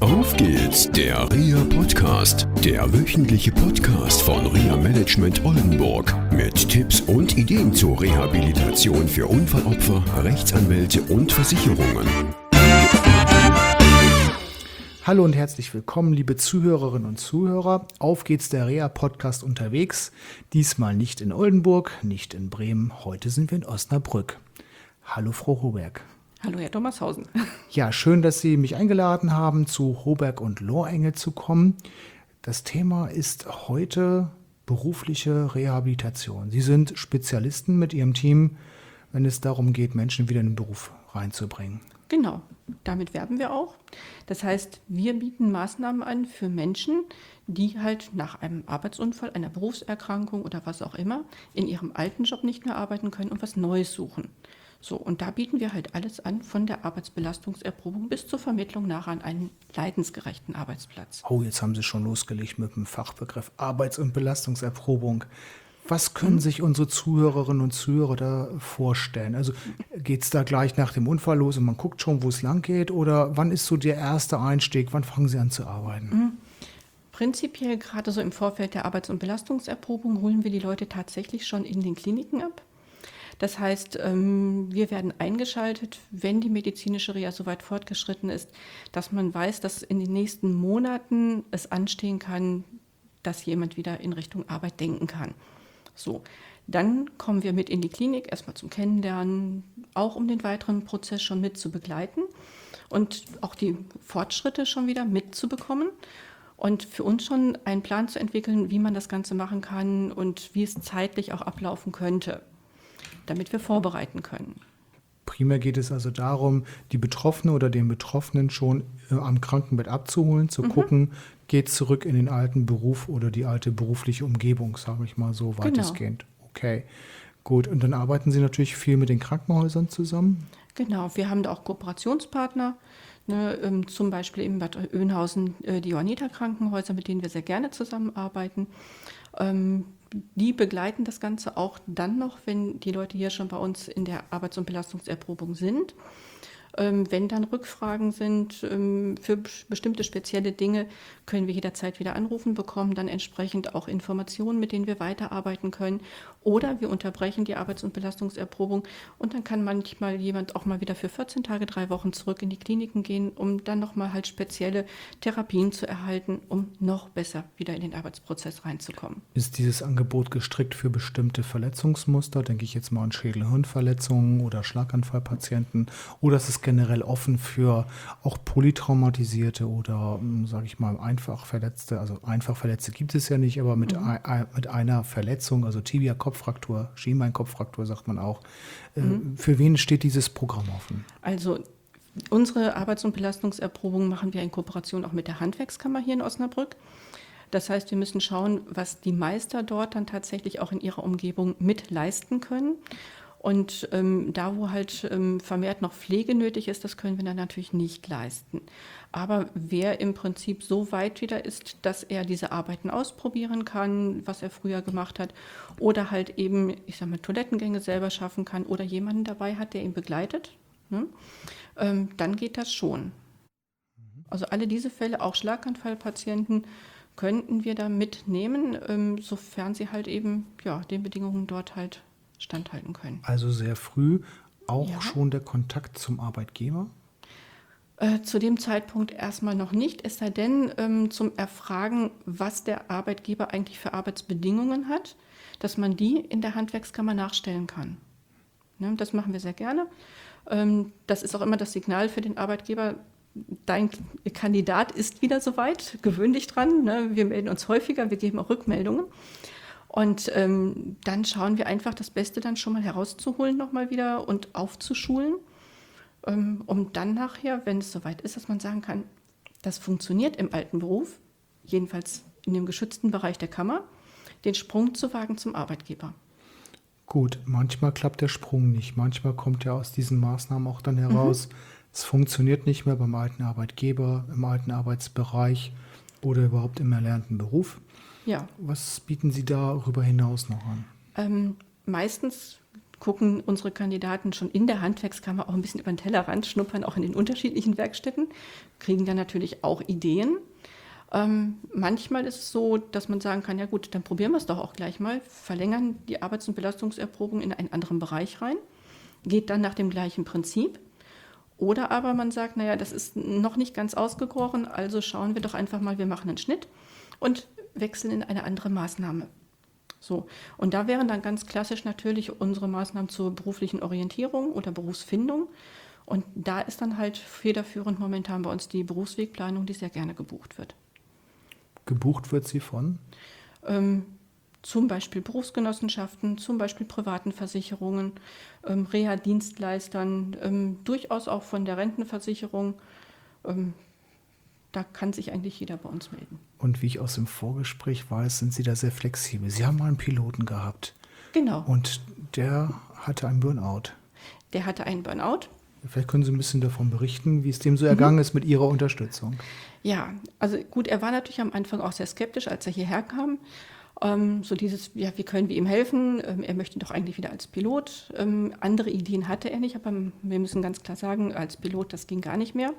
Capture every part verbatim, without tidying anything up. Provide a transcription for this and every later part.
Auf geht's, der R I A Podcast, der wöchentliche Podcast von R I A Management Oldenburg mit Tipps und Ideen zur Rehabilitation für Unfallopfer, Rechtsanwälte und Versicherungen. Hallo und herzlich willkommen, liebe Zuhörerinnen und Zuhörer. Auf geht's, der R I A Podcast unterwegs. Diesmal nicht in Oldenburg, nicht in Bremen. Heute sind wir in Osnabrück. Hallo, Frau Hoberg. Hallo, Herr Thomas-Hausen. Ja, schön, dass Sie mich eingeladen haben, zu Hoberg und Lohrengel zu kommen. Das Thema ist heute berufliche Rehabilitation. Sie sind Spezialisten mit Ihrem Team, wenn es darum geht, Menschen wieder in den Beruf reinzubringen. Genau, damit werben wir auch. Das heißt, wir bieten Maßnahmen an für Menschen, die halt nach einem Arbeitsunfall, einer Berufserkrankung oder was auch immer in ihrem alten Job nicht mehr arbeiten können und was Neues suchen. So, und da bieten wir halt alles an, von der Arbeitsbelastungserprobung bis zur Vermittlung nachher an einen leidensgerechten Arbeitsplatz. Oh, jetzt haben Sie schon losgelegt mit dem Fachbegriff Arbeits- und Belastungserprobung. Was können mhm. sich unsere Zuhörerinnen und Zuhörer da vorstellen? Also geht es da gleich nach dem Unfall los und man guckt schon, wo es lang geht? Oder wann ist so der erste Einstieg? Wann fangen Sie an zu arbeiten? Mhm. Prinzipiell, gerade so im Vorfeld der Arbeits- und Belastungserprobung, holen wir die Leute tatsächlich schon in den Kliniken ab. Das heißt, wir werden eingeschaltet, wenn die medizinische Reha so weit fortgeschritten ist, dass man weiß, dass in den nächsten Monaten es anstehen kann, dass jemand wieder in Richtung Arbeit denken kann. So, dann kommen wir mit in die Klinik, erstmal zum Kennenlernen, auch um den weiteren Prozess schon mit zu begleiten und auch die Fortschritte schon wieder mitzubekommen. Und für uns schon einen Plan zu entwickeln, wie man das Ganze machen kann und wie es zeitlich auch ablaufen könnte, damit wir vorbereiten können. Primär geht es also darum, die Betroffene oder den Betroffenen schon äh, am Krankenbett abzuholen, zu mhm. gucken, geht zurück in den alten Beruf oder die alte berufliche Umgebung, sage ich mal so weitestgehend. Genau. Okay, gut. Und dann arbeiten Sie natürlich viel mit den Krankenhäusern zusammen? Genau, wir haben da auch Kooperationspartner, ne, ähm, zum Beispiel in Bad Oeynhausen äh, die Johanniter-Krankenhäuser, mit denen wir sehr gerne zusammenarbeiten. Ähm, Die begleiten das Ganze auch dann noch, wenn die Leute hier schon bei uns in der Arbeits- und Belastungserprobung sind. Ähm, wenn dann Rückfragen sind ähm, für b- bestimmte spezielle Dinge, können wir jederzeit wieder anrufen, bekommen dann entsprechend auch Informationen, mit denen wir weiterarbeiten können. Oder wir unterbrechen die Arbeits- und Belastungserprobung und dann kann manchmal jemand auch mal wieder für vierzehn Tage, drei Wochen zurück in die Kliniken gehen, um dann nochmal halt spezielle Therapien zu erhalten, um noch besser wieder in den Arbeitsprozess reinzukommen. Ist dieses Angebot gestrickt für bestimmte Verletzungsmuster? Denke ich jetzt mal an Schädel-Hirnverletzungen oder Schlaganfallpatienten? Oder ist es generell offen für auch polytraumatisierte oder, sage ich mal, einfach Verletzte? Also einfach Verletzte gibt es ja nicht, aber mit, mhm. ein, mit einer Verletzung, also Tibia-Kopffraktur, Schienbein-Kopffraktur sagt man auch. Mhm. Äh, für wen steht dieses Programm offen? Also unsere Arbeits- und Belastungserprobung machen wir in Kooperation auch mit der Handwerkskammer hier in Osnabrück. Das heißt, wir müssen schauen, was die Meister dort dann tatsächlich auch in ihrer Umgebung mit leisten können. Und ähm, da, wo halt ähm, vermehrt noch Pflege nötig ist, das können wir dann natürlich nicht leisten. Aber wer im Prinzip so weit wieder ist, dass er diese Arbeiten ausprobieren kann, was er früher gemacht hat, oder halt eben, ich sag mal, Toilettengänge selber schaffen kann oder jemanden dabei hat, der ihn begleitet, ne? ähm, dann geht das schon. Also alle diese Fälle, auch Schlaganfallpatienten, könnten wir da mitnehmen, ähm, sofern sie halt eben ja, den Bedingungen dort halt standhalten können. Also sehr früh auch ja. schon der Kontakt zum Arbeitgeber? Äh, zu dem Zeitpunkt erstmal noch nicht, es sei denn ähm, zum Erfragen, was der Arbeitgeber eigentlich für Arbeitsbedingungen hat, dass man die in der Handwerkskammer nachstellen kann. Ne, das machen wir sehr gerne. Ähm, das ist auch immer das Signal für den Arbeitgeber, dein Kandidat ist wieder soweit, gewöhn dich dran. Ne? Wir melden uns häufiger, wir geben auch Rückmeldungen. Und ähm, dann schauen wir einfach, das Beste dann schon mal herauszuholen nochmal wieder und aufzuschulen, ähm, um dann nachher, wenn es soweit ist, dass man sagen kann, das funktioniert im alten Beruf, jedenfalls in dem geschützten Bereich der Kammer, den Sprung zu wagen zum Arbeitgeber. Gut, manchmal klappt der Sprung nicht. Manchmal kommt ja aus diesen Maßnahmen auch dann heraus, mhm. es funktioniert nicht mehr beim alten Arbeitgeber, im alten Arbeitsbereich oder überhaupt im erlernten Beruf. Ja. Was bieten Sie darüber hinaus noch an? Ähm, meistens gucken unsere Kandidaten schon in der Handwerkskammer auch ein bisschen über den Tellerrand, schnuppern auch in den unterschiedlichen Werkstätten, kriegen dann natürlich auch Ideen. Ähm, manchmal ist es so, dass man sagen kann, ja gut, dann probieren wir es doch auch gleich mal, verlängern die Arbeits- und Belastungserprobung in einen anderen Bereich rein, geht dann nach dem gleichen Prinzip. Oder aber man sagt, naja, das ist noch nicht ganz ausgegoren, also schauen wir doch einfach mal, wir machen einen Schnitt und wechseln in eine andere Maßnahme. So, und da wären dann ganz klassisch natürlich unsere Maßnahmen zur beruflichen Orientierung oder Berufsfindung. Und da ist dann halt federführend momentan bei uns die Berufswegplanung, die sehr gerne gebucht wird. Gebucht wird sie von? Ähm, zum Beispiel Berufsgenossenschaften, zum Beispiel privaten Versicherungen, ähm, Reha-Dienstleistern, ähm, durchaus auch von der Rentenversicherung. Ähm, da kann sich eigentlich jeder bei uns melden. Und wie ich aus dem Vorgespräch weiß, sind Sie da sehr flexibel. Sie haben mal einen Piloten gehabt. Genau. Und der hatte einen Burnout. Der hatte einen Burnout. Vielleicht können Sie ein bisschen davon berichten, wie es dem so ergangen mhm. ist mit Ihrer Unterstützung. Ja, also gut, er war natürlich am Anfang auch sehr skeptisch, als er hierher kam. Ähm, so dieses, ja, wie können wir ihm helfen? Ähm, er möchte doch eigentlich wieder als Pilot. Ähm, andere Ideen hatte er nicht, aber wir müssen ganz klar sagen, als Pilot, das ging gar nicht mehr.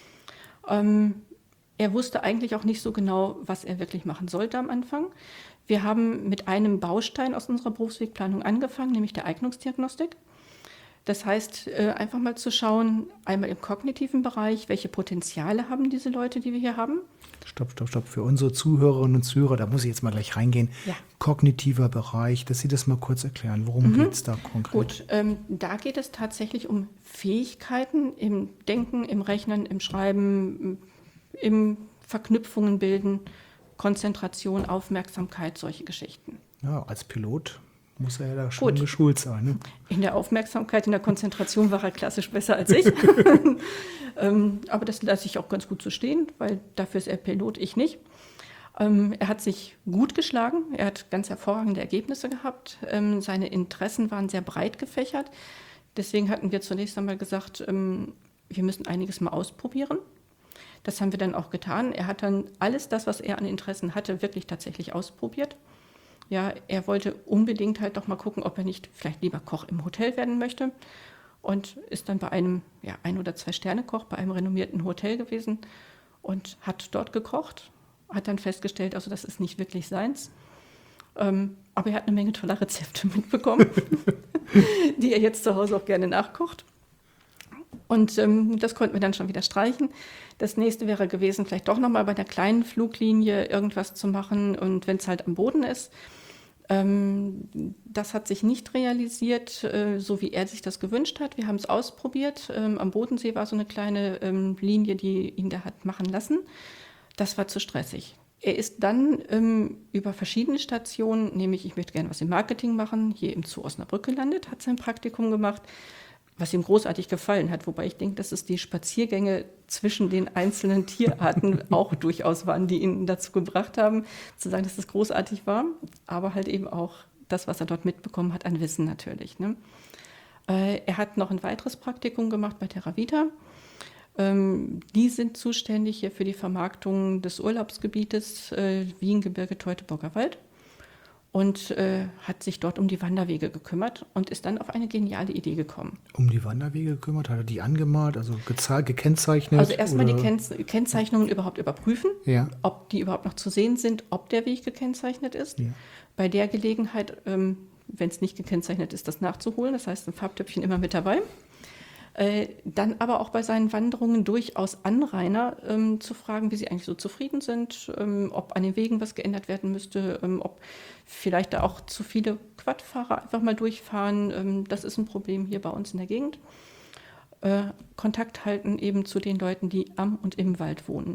Ähm, er wusste eigentlich auch nicht so genau, was er wirklich machen sollte am Anfang. Wir haben mit einem Baustein aus unserer Berufswegplanung angefangen, nämlich der Eignungsdiagnostik. Das heißt, einfach mal zu schauen, einmal im kognitiven Bereich, welche Potenziale haben diese Leute, die wir hier haben. Stopp, stopp, stopp. Für unsere Zuhörerinnen und Zuhörer, da muss ich jetzt mal gleich reingehen. Ja. Kognitiver Bereich, dass Sie das mal kurz erklären. Worum mhm. geht es da konkret? Gut, ähm, da geht es tatsächlich um Fähigkeiten im Denken, im Rechnen, im Schreiben, im Verknüpfungen bilden, Konzentration, Aufmerksamkeit, solche Geschichten. Ja, als Pilot muss er ja da schon Gut. geschult sein. Ne? In der Aufmerksamkeit, in der Konzentration war er klassisch besser als ich. ähm, aber das lasse ich auch ganz gut so stehen, weil dafür ist er Pilot, ich nicht. Ähm, er hat sich gut geschlagen, er hat ganz hervorragende Ergebnisse gehabt. Ähm, seine Interessen waren sehr breit gefächert. Deswegen hatten wir zunächst einmal gesagt, ähm, wir müssen einiges mal ausprobieren. Das haben wir dann auch getan. Er hat dann alles das, was er an Interessen hatte, wirklich tatsächlich ausprobiert. Ja, er wollte unbedingt halt doch mal gucken, ob er nicht vielleicht lieber Koch im Hotel werden möchte und ist dann bei einem ja, Ein- oder Zwei-Sterne-Koch bei einem renommierten Hotel gewesen und hat dort gekocht, hat dann festgestellt, also das ist nicht wirklich seins, ähm, aber er hat eine Menge toller Rezepte mitbekommen, die er jetzt zu Hause auch gerne nachkocht. Und ähm, das konnten wir dann schon wieder streichen. Das nächste wäre gewesen, vielleicht doch nochmal bei einer kleinen Fluglinie irgendwas zu machen und wenn es halt am Boden ist. Ähm, das hat sich nicht realisiert, äh, so wie er sich das gewünscht hat. Wir haben es ausprobiert. Ähm, am Bodensee war so eine kleine ähm, Linie, die ihn da hat machen lassen. Das war zu stressig. Er ist dann ähm, über verschiedene Stationen, nämlich ich möchte gerne was im Marketing machen, hier im Zoo Osnabrück gelandet, hat sein Praktikum gemacht, was ihm großartig gefallen hat. Wobei ich denke, dass es die Spaziergänge zwischen den einzelnen Tierarten auch durchaus waren, die ihn dazu gebracht haben, zu sagen, dass das großartig war. Aber halt eben auch das, was er dort mitbekommen hat, an Wissen natürlich. Ne? Äh, er hat noch ein weiteres Praktikum gemacht bei Terravita. Ähm, die sind zuständig hier für die Vermarktung des Urlaubsgebietes äh, Wien, Gebirge, Teutoburger Wald. Und äh, hat sich dort um die Wanderwege gekümmert und ist dann auf eine geniale Idee gekommen. Um die Wanderwege gekümmert? Hat er die angemalt, also gezahlt, gekennzeichnet? Also erstmal die oder? Ken- Kennzeichnungen überhaupt überprüfen, Ja. ob die überhaupt noch zu sehen sind, ob der Weg gekennzeichnet ist. Ja. Bei der Gelegenheit, ähm, wenn es nicht gekennzeichnet ist, das nachzuholen. Das heißt, ein Farbtöpfchen immer mit dabei. Äh, dann aber auch bei seinen Wanderungen durchaus Anrainer ähm, zu fragen, wie sie eigentlich so zufrieden sind, ähm, ob an den Wegen was geändert werden müsste, ähm, ob vielleicht da auch zu viele Quadfahrer einfach mal durchfahren. Ähm, das ist ein Problem hier bei uns in der Gegend. Äh, Kontakt halten eben zu den Leuten, die am und im Wald wohnen.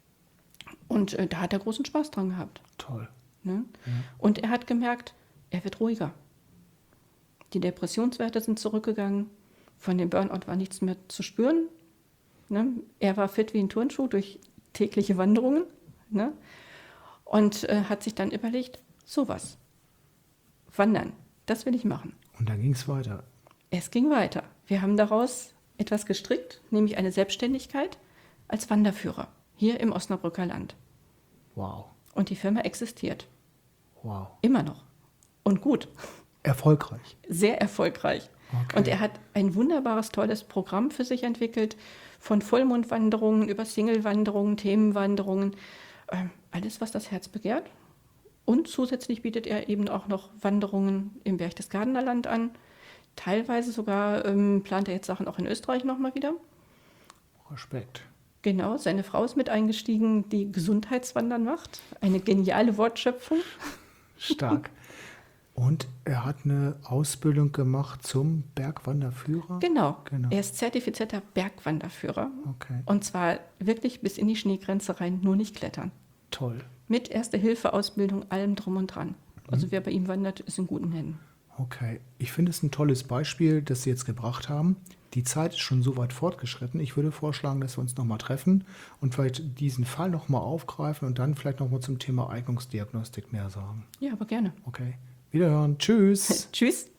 Und äh, da hat er großen Spaß dran gehabt. Toll. Ne? Ja. Und er hat gemerkt, er wird ruhiger. Die Depressionswerte sind zurückgegangen. Von dem Burnout war nichts mehr zu spüren. Ne? Er war fit wie ein Turnschuh durch tägliche Wanderungen. Ne? Und äh, hat sich dann überlegt, sowas, wandern, das will ich machen. Und dann ging es weiter. Es ging weiter. Wir haben daraus etwas gestrickt, nämlich eine Selbstständigkeit als Wanderführer hier im Osnabrücker Land. Wow. Und die Firma existiert. Wow. Immer noch. Und gut. Erfolgreich. Sehr erfolgreich. Okay. Und er hat ein wunderbares, tolles Programm für sich entwickelt, von Vollmondwanderungen über Single-Wanderungen, Themenwanderungen, äh, alles, was das Herz begehrt. Und zusätzlich bietet er eben auch noch Wanderungen im Berchtesgadener Land an. Teilweise sogar ähm, plant er jetzt Sachen auch in Österreich nochmal wieder. Respekt. Genau, seine Frau ist mit eingestiegen, die Gesundheitswandern macht. Eine geniale Wortschöpfung. Stark. Und er hat eine Ausbildung gemacht zum Bergwanderführer? Genau. Genau. Er ist zertifizierter Bergwanderführer. Okay. Und zwar wirklich bis in die Schneegrenze rein, nur nicht klettern. Toll. Mit Erste-Hilfe-Ausbildung, allem drum und dran. Also wer bei ihm wandert, ist in guten Händen. Okay. Ich finde es ein tolles Beispiel, das Sie jetzt gebracht haben. Die Zeit ist schon so weit fortgeschritten. Ich würde vorschlagen, dass wir uns nochmal treffen und vielleicht diesen Fall nochmal aufgreifen und dann vielleicht nochmal zum Thema Eignungsdiagnostik mehr sagen. Ja, aber gerne. Okay. Wiederhören. Tschüss. Tschüss.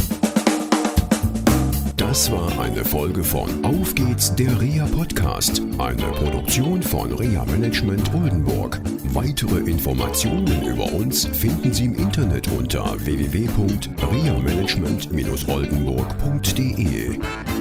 Das war eine Folge von Auf geht's, der Reha Podcast, eine Produktion von Reha Management Oldenburg. Weitere Informationen über uns finden Sie im Internet unter w w w punkt reha management dash oldenburg punkt d e.